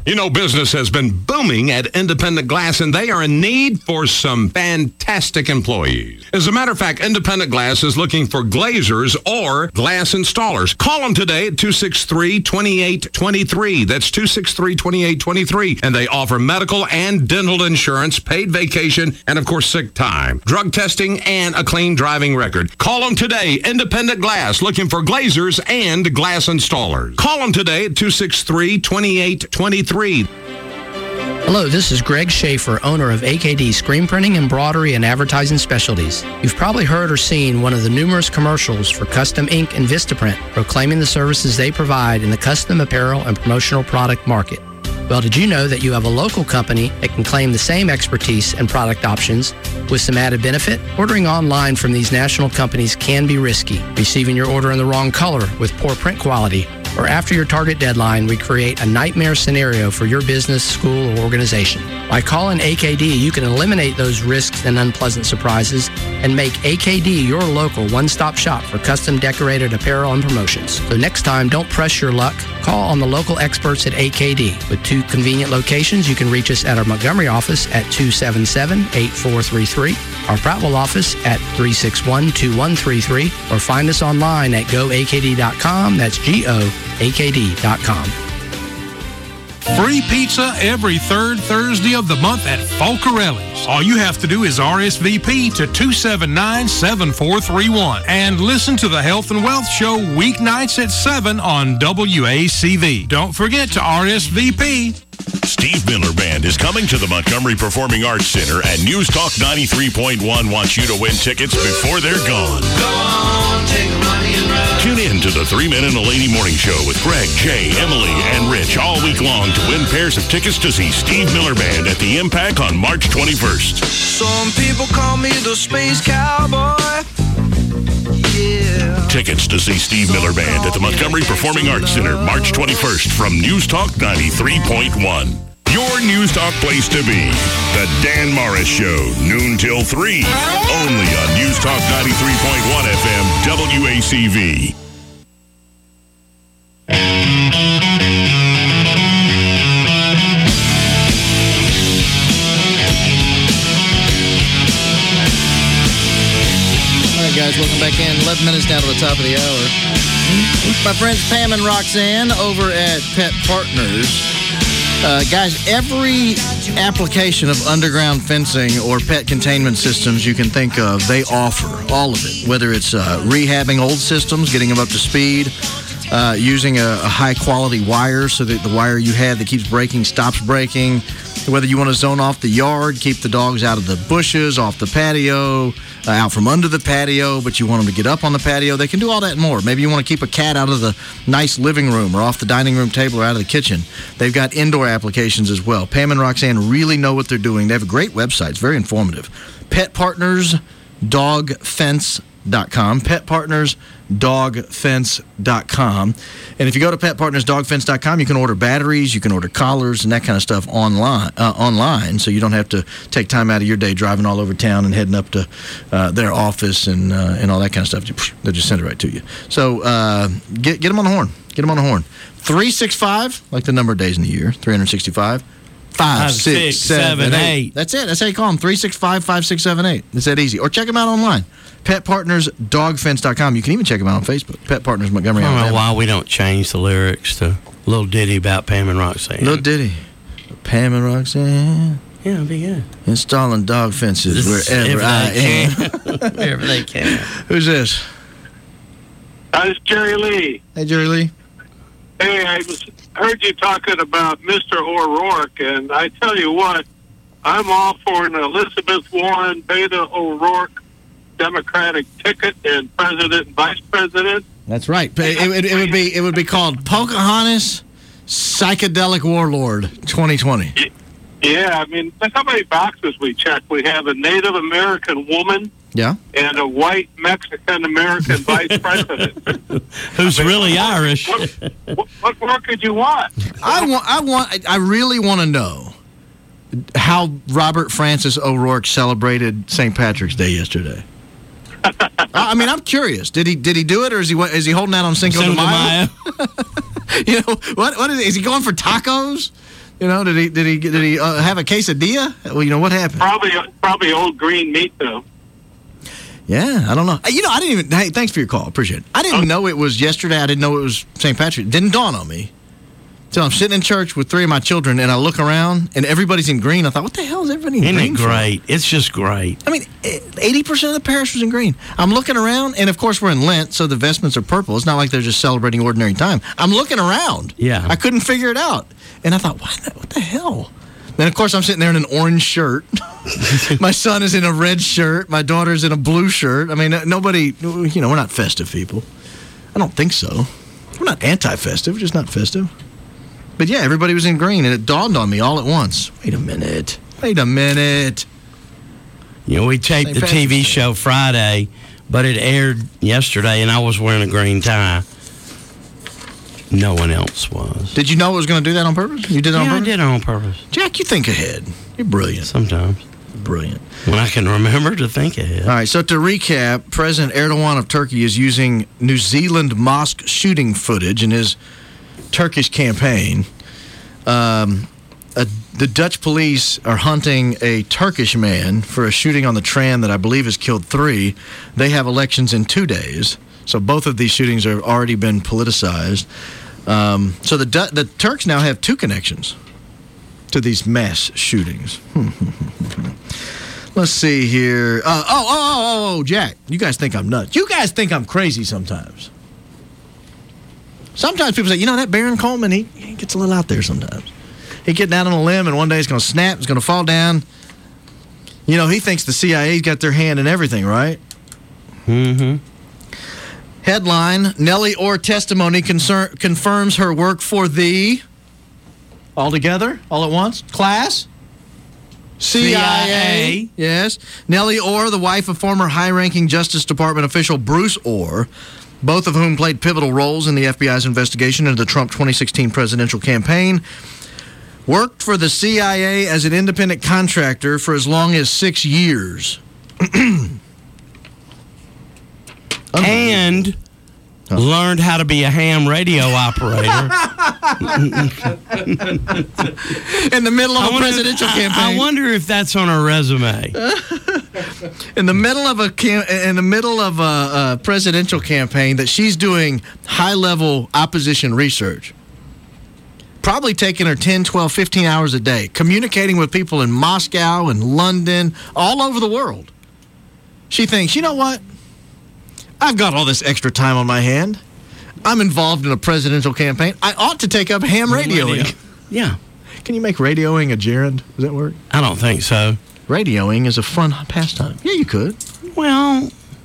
You know, business has been booming at Independent Glass, and they are in need for some fantastic employees. As a matter of fact, Independent Glass is looking for glazers or glass installers. Call them today at 263-2823. That's 263-2823. And they offer medical and dental insurance, paid vacation, and of course, sick time, drug testing, and a clean driving record. Call them today. Independent Glass, looking for glazers and glass installers. Call them today at 263-2823. Hello, this is Greg Schaefer, owner of AKD Screen Printing, Embroidery, and Advertising Specialties. You've probably heard or seen one of the numerous commercials for Custom Ink and Vistaprint proclaiming the services they provide in the custom apparel and promotional product market. Well, did you know that you have a local company that can claim the same expertise and product options with some added benefit? Ordering online from these national companies can be risky. Receiving your order in the wrong color with poor print quality, or after your target deadline, we create a nightmare scenario for your business, school, or organization. By calling AKD, you can eliminate those risks and unpleasant surprises and make AKD your local one-stop shop for custom decorated apparel and promotions. So next time, don't press your luck. Call on the local experts at AKD. With 2 convenient locations, you can reach us at our Montgomery office at 277-8433, our Prattville office at 361-2133, or find us online at goakd.com. That's GOAKD.com. Free pizza every third Thursday of the month at Folcarelli's. All you have to do is RSVP to 279-7431 and listen to the Health and Wealth Show weeknights at 7 on WACV. Don't forget to RSVP. Steve Miller Band is coming to the Montgomery Performing Arts Center, and News Talk 93.1 wants you to win tickets before they're gone. Tune in to the 3 Men and a Lady Morning Show with Greg, Jay, Emily, and Rich all week long to win pairs of tickets to see Steve Miller Band at the Impact on March 21st. Some people call me the Space Cowboy. Yeah. Tickets to see Steve Miller Band at the Montgomery Performing Arts Center, March 21st from News Talk 93.1. Your News Talk place to be. The Dan Morris Show, noon till 3. Only on News Talk 93.1 FM, WACV. All right, guys, welcome back in. 11 minutes down to the top of the hour. My friends Pam and Roxanne over at Pet Partners. Guys, every application of underground fencing or pet containment systems you can think of, they offer all of it. Whether it's rehabbing old systems, getting them up to speed, using a high-quality wire so that the wire you have that keeps breaking stops breaking, whether you want to zone off the yard, keep the dogs out of the bushes, off the patio, out from under the patio, but you want them to get up on the patio. They can do all that and more. Maybe you want to keep a cat out of the nice living room or off the dining room table or out of the kitchen. They've got indoor applications as well. Pam and Roxanne really know what they're doing. They have a great website. It's very informative. PetPartnersDogFence.com. PetPartnersDogFence.com. And if you go to PetPartnersDogFence.com, you can order batteries, you can order collars, and that kind of stuff online, so you don't have to take time out of your day driving all over town and heading up to their office and all that kind of stuff. They'll just send it right to you. So get them on the horn. Get them on the horn. 365, like the number of days in the year, 365. 5, 6, 7, 8. That's it. That's how you call them. 365-5678. It's that easy. Or check them out online. PetPartnersDogFence.com. You can even check them out on Facebook. Pet Partners Montgomery. I don't know why we don't change the lyrics to a little ditty about Pam and Roxanne. Little ditty. Pam and Roxanne. Yeah, it'd be good. Installing dog fences wherever I am. Wherever they can. Who's this? It's Jerry Lee. Hey, Jerry Lee. Hey, I heard you talking about Mr. O'Rourke, and I tell you what, I'm all for an Elizabeth Warren, Beto O'Rourke Democratic ticket and president and vice president. That's right. It would be called Pocahontas Psychedelic Warlord 2020. Yeah, I mean, look how many boxes we check. We have a Native American woman. Yeah. And a white Mexican-American vice president. Who's really Irish. What more could you want? I really want to know how Robert Francis O'Rourke celebrated St. Patrick's Day yesterday. I mean, I'm curious. Did he do it, or is he holding out on Cinco de Mayo? You know, what is he going for tacos? You know, did he have a quesadilla? Well, you know what happened? Probably old green meat though. Yeah, I don't know. You know, I didn't even. Hey, thanks for your call. Appreciate it. I didn't know it was yesterday. I didn't know it was St. Patrick. It didn't dawn on me. So I'm sitting in church with 3 of my children, and I look around, and everybody's in green. I thought, what the hell is everybody in green? Isn't it great? It's just great. I mean, 80% of the parish was in green. I'm looking around, and of course we're in Lent, so the vestments are purple. It's not like they're just celebrating ordinary time. I'm looking around. Yeah. I couldn't figure it out. And I thought, what the hell? Then, of course, I'm sitting there in an orange shirt. My son is in a red shirt. My daughter's in a blue shirt. I mean, nobody, you know, we're not festive people. I don't think so. We're not anti-festive, we're just not festive. But yeah, everybody was in green, and it dawned on me all at once. Wait a minute. You know, we taped the TV show Friday, but it aired yesterday, and I was wearing a green tie. No one else was. Did you know it was going to do that on purpose? You did it on purpose? I did it on purpose. Jack, you think ahead. You're brilliant. Sometimes. Brilliant. When I can remember to think ahead. All right, so to recap, President Erdogan of Turkey is using New Zealand mosque shooting footage in his Turkish campaign. The Dutch police are hunting a Turkish man for a shooting on the tram that I believe has killed 3. They have elections in 2 days, so both of these shootings have already been politicized. So the Turks now have 2 connections to these mass shootings. Let's see here. Jack, you guys think I'm nuts. You guys think I'm crazy sometimes. Sometimes people say, you know, that Baron Coleman, he gets a little out there sometimes. He get down on a limb, and one day it's going to snap, it's going to fall down. You know, he thinks the CIA's got their hand in everything, right? Mm-hmm. Headline, Nellie Orr testimony confirms her work for the... All together? All at once? Class? CIA. Yes. Nellie Orr, the wife of former high-ranking Justice Department official Bruce Orr, both of whom played pivotal roles in the FBI's investigation into the Trump 2016 presidential campaign, worked for the CIA as an independent contractor for as long as 6 years. And learned how to be a ham radio operator. In the middle of a presidential campaign. I wonder if that's on her resume. In the middle of a presidential campaign that she's doing high-level opposition research. Probably taking her 10, 12, 15 hours a day, communicating with people in Moscow and London, all over the world. She thinks, you know what? I've got all this extra time on my hand. I'm involved in a presidential campaign. I ought to take up ham radioing. Yeah. Can you make radioing a gerund? Does that work? I don't think so. Radioing is a fun pastime. Yeah, you could. Well...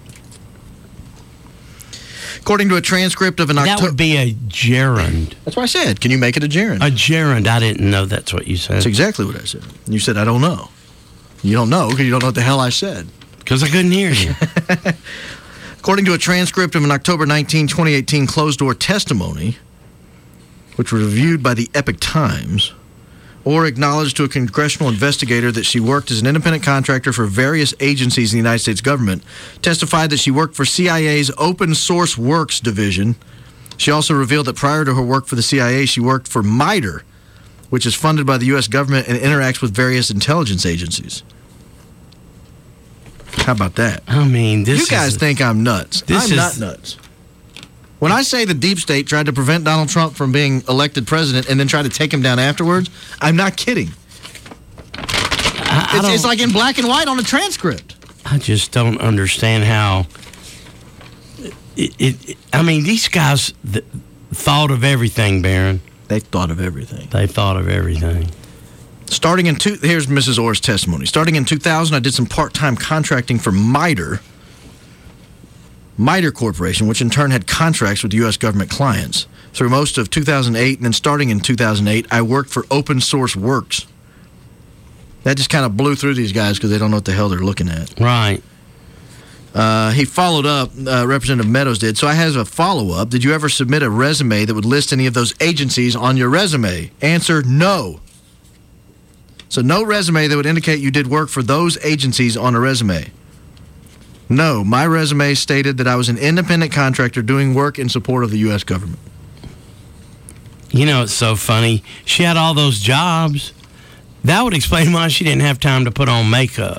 According to a transcript of an That would be a gerund. That's what I said. Can you make it a gerund? A gerund. I didn't know that's what you said. That's exactly what I said. You said, I don't know. You don't know because you don't know what the hell I said. Because I couldn't hear you. According to a transcript of an October 19, 2018 closed-door testimony, which was reviewed by the Epoch Times, Orr acknowledged to a congressional investigator that she worked as an independent contractor for various agencies in the United States government, testified that she worked for CIA's Open Source Works division. She also revealed that prior to her work for the CIA, she worked for MITRE, which is funded by the U.S. government and interacts with various intelligence agencies. How about that? I mean, you guys think I'm nuts. I'm not nuts. When I say the deep state tried to prevent Donald Trump from being elected president and then tried to take him down afterwards, I'm not kidding. It's like in black and white on a transcript. I just don't understand how... I mean, these guys thought of everything, Barron. They thought of everything. They thought of everything. Here's Mrs. Orr's testimony. Starting in 2000, I did some part-time contracting for MITRE Corporation, which in turn had contracts with U.S. government clients. Through most of 2008, and then starting in 2008, I worked for Open Source Works. That just kind of blew through these guys because they don't know what the hell they're looking at. Right. He followed up, Representative Meadows did. So I have a follow-up. Did you ever submit a resume that would list any of those agencies on your resume? Answer, no. So no resume that would indicate you did work for those agencies on a resume. No, my resume stated that I was an independent contractor doing work in support of the U.S. government. You know, it's so funny. She had all those jobs. That would explain why she didn't have time to put on makeup.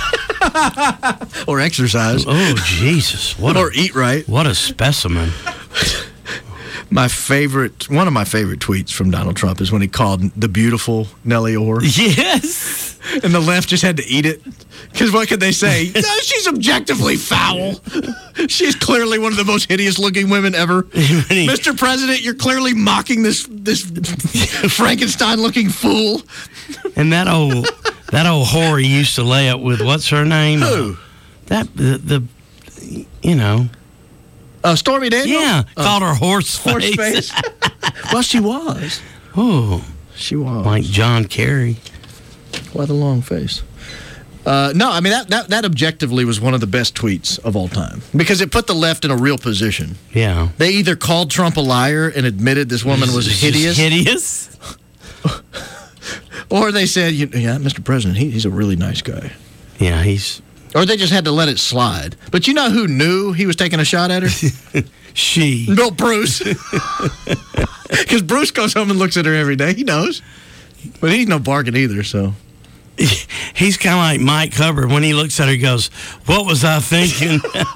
Or exercise. Oh, Jesus. Or eat right. What a specimen. One of my favorite tweets from Donald Trump is when he called the beautiful Nellie Orr. Yes. And the left just had to eat it. Because what could they say? No, she's objectively foul. She's clearly one of the most hideous-looking women ever. Mr. President, you're clearly mocking this Frankenstein-looking fool. And that old whore he used to lay up with, what's her name? Who? Stormy Daniels? Yeah, called her horse face. Well, she was. Oh. She was. Like John Kerry. Why the long face? No, I mean, that objectively was one of the best tweets of all time. Because it put the left in a real position. Yeah. They either called Trump a liar and admitted this woman was hideous. Hideous? Or they said, yeah, Mr. President, he's a really nice guy. Yeah, he's... Or they just had to let it slide. But you know who knew he was taking a shot at her? She. Bill Bruce. Because Bruce goes home and looks at her every day. He knows. But he's no bargain either, so... He's kind of like Mike Hubbard. When he looks at her, he goes, what was I thinking?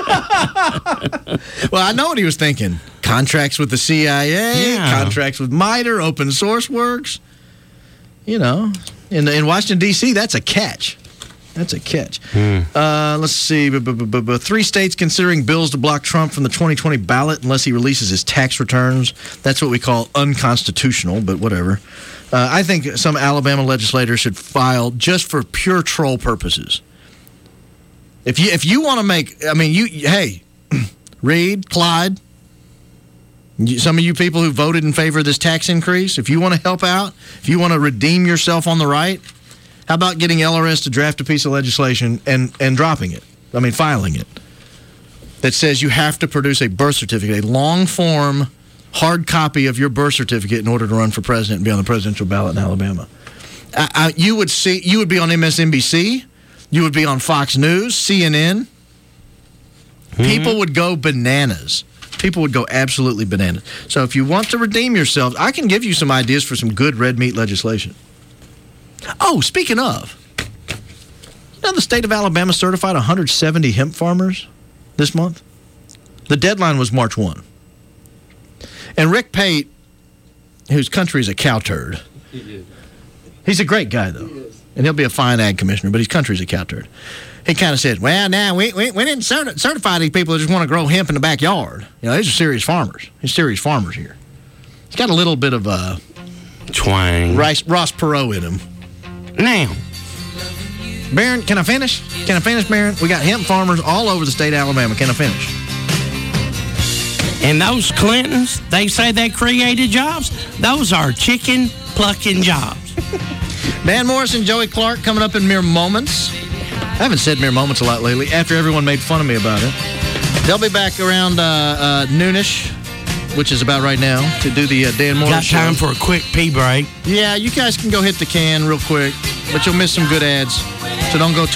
Well, I know what he was thinking. Contracts with the CIA, contracts with MITRE, open source works. You know, in Washington, D.C., that's a catch. That's a catch. Let's see. 3 states considering bills to block Trump from the 2020 ballot unless he releases his tax returns. That's what we call unconstitutional, but whatever. I think some Alabama legislators should file just for pure troll purposes. If you want to make, hey, Reed, Clyde, some of you people who voted in favor of this tax increase, if you want to help out, if you want to redeem yourself on the right, how about getting LRS to draft a piece of legislation and dropping it? Filing it. That says you have to produce a birth certificate, a long-form, hard copy of your birth certificate in order to run for president and be on the presidential ballot in Alabama. You would be on MSNBC. You would be on Fox News, CNN. People would go bananas. People would go absolutely bananas. So if you want to redeem yourself, I can give you some ideas for some good red meat legislation. Oh, speaking of, the state of Alabama certified 170 hemp farmers this month? The deadline was March 1. And Rick Pate, whose country is a cow turd. He's a great guy, though. And he'll be a fine ag commissioner, but his country's a cow turd. He kind of said, well, now, we didn't certify these people that just want to grow hemp in the backyard. These are serious farmers. He's serious farmers here. He's got a little bit of twang. Ross Perot in him. Now, Barron, can I finish? Barron? We got hemp farmers all over the state of Alabama. Can I finish? And those Clintons, they say they created jobs. Those are chicken plucking jobs. Dan Morrison, Joey Clark coming up in mere moments. I haven't said mere moments a lot lately after everyone made fun of me about it. They'll be back around noonish, which is about right now, to do the Dan Morrison show. Got time for a quick pee break. Yeah, you guys can go hit the can real quick, but you'll miss some good ads, so don't go too